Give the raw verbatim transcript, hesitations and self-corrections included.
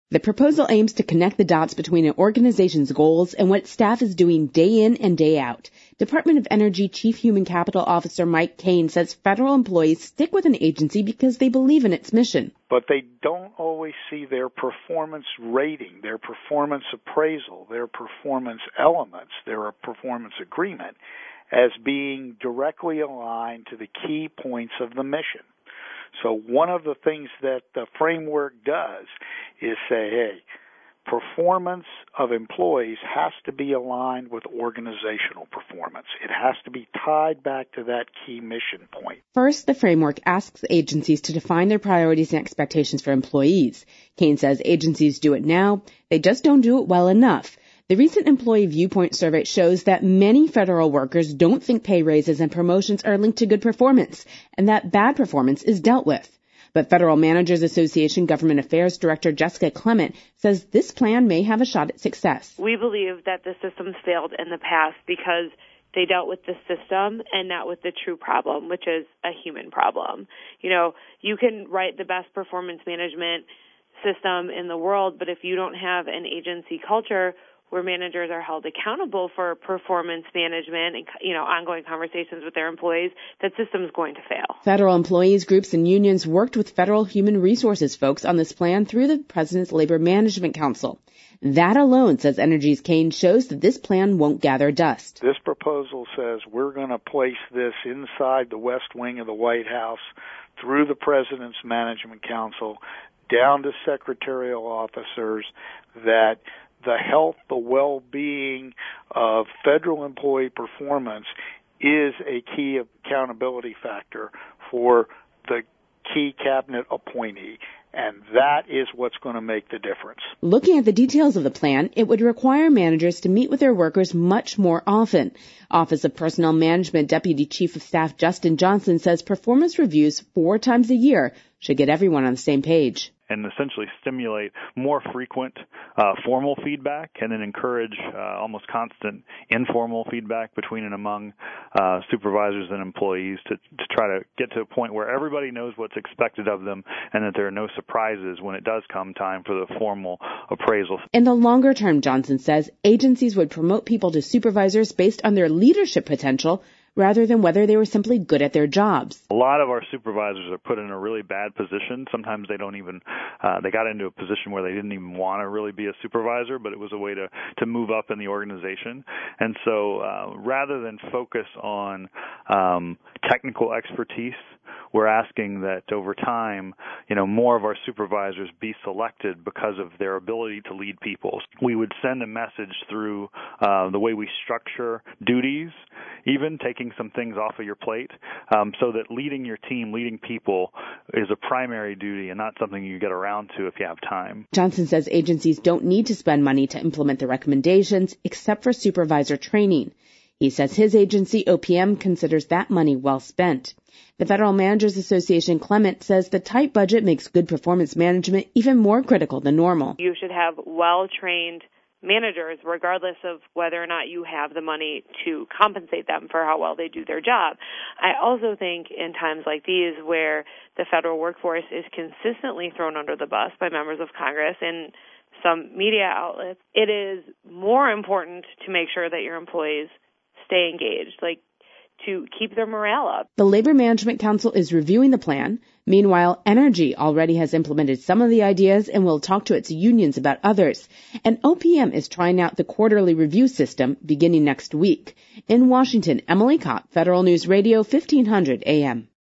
The proposal aims to connect the dots between an organization's goals and what staff is doing day in and day out. Department of Energy Chief Human Capital Officer Mike Kane says federal employees stick with an agency because they believe in its mission. But they don't always see their performance rating, their performance appraisal, their performance elements, their performance agreement as being directly aligned to the key points of the mission. So one of the things that the framework does is say, hey, performance of employees has to be aligned with organizational performance. It has to be tied back to that key mission point. First, the framework asks agencies to define their priorities and expectations for employees. Kane says agencies do it now, they just don't do it well enough. The recent Employee Viewpoint survey shows that many federal workers don't think pay raises and promotions are linked to good performance, and that bad performance is dealt with. But Federal Managers Association Government Affairs Director Jessica Clement says this plan may have a shot at success. We believe that the system's failed in the past because they dealt with the system and not with the true problem, which is a human problem. You know, you can write the best performance management system in the world, but if you don't have an agency culture where managers are held accountable for performance management and, you know, ongoing conversations with their employees, that system's going to fail. Federal employees, groups, and unions worked with federal human resources folks on this plan through the President's Labor Management Council. That alone, says Energy's Kane, shows that this plan won't gather dust. This proposal says we're going to place this inside the West Wing of the White House through the President's Management Council down to secretarial officers, that the health, the well-being of federal employee performance is a key accountability factor for the key cabinet appointee, and that is what's going to make the difference. Looking at the details of the plan, it would require managers to meet with their workers much more often. Office of Personnel Management Deputy Chief of Staff Justin Johnson says performance reviews four times a year should get everyone on the same page. And essentially stimulate more frequent uh, formal feedback, and then encourage uh, almost constant informal feedback between and among uh, supervisors and employees to, to try to get to a point where everybody knows what's expected of them and that there are no surprises when it does come time for the formal appraisal. In the longer term, Johnson says, agencies would promote people to supervisors based on their leadership potential rather than whether they were simply good at their jobs. A lot of our supervisors are put in a really bad position. Sometimes they don't even, uh, they got into a position where they didn't even want to really be a supervisor, but it was a way to, to move up in the organization. And so uh, rather than focus on um, technical expertise, we're asking that over time, you know, more of our supervisors be selected because of their ability to lead people. We would send a message through uh, the way we structure duties, even taking some things off of your plate, um, so that leading your team, leading people is a primary duty and not something you get around to if you have time. Johnson says agencies don't need to spend money to implement the recommendations except for supervisor training. He says his agency, O P M, considers that money well spent. The Federal Managers Association Clement says the tight budget makes good performance management even more critical than normal. You should have well-trained managers, regardless of whether or not you have the money to compensate them for how well they do their job. I also think in times like these where the federal workforce is consistently thrown under the bus by members of Congress and some media outlets, it is more important to make sure that your employees stay engaged, like to keep their morale up. The Labor Management Council is reviewing the plan. Meanwhile, Energy already has implemented some of the ideas and will talk to its unions about others. And O P M is trying out the quarterly review system beginning next week. In Washington, Emily Kopp, Federal News Radio, fifteen hundred A M.